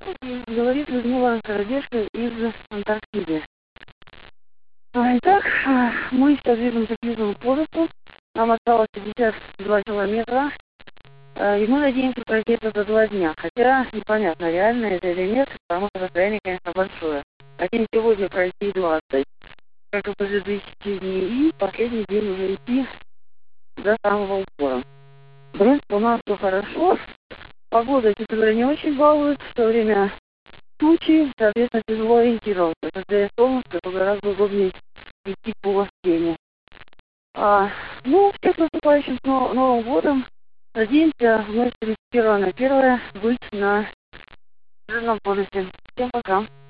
Говорит Людмила Радешко из Антарктиды. Итак, мы сейчас движемся к Южному полюсу. Нам осталось 52 километра. И мы надеемся пройти это за 2 дня. Хотя непонятно, реально это или нет, потому что расстояние, конечно, большое. Хотим сегодня пройти 20, как и предыдущие дни, и последний день уже идти до самого упора. В принципе, у нас все хорошо. Погода, честно говоря, не очень балует. В то время тучи, соответственно, тяжело ориентироваться. Когда есть солнце, то гораздо удобнее идти по теме. Всех наступающим с Новым годом. Надеемся вместе с 1 на 1 быть на Южном полюсе. Всем пока.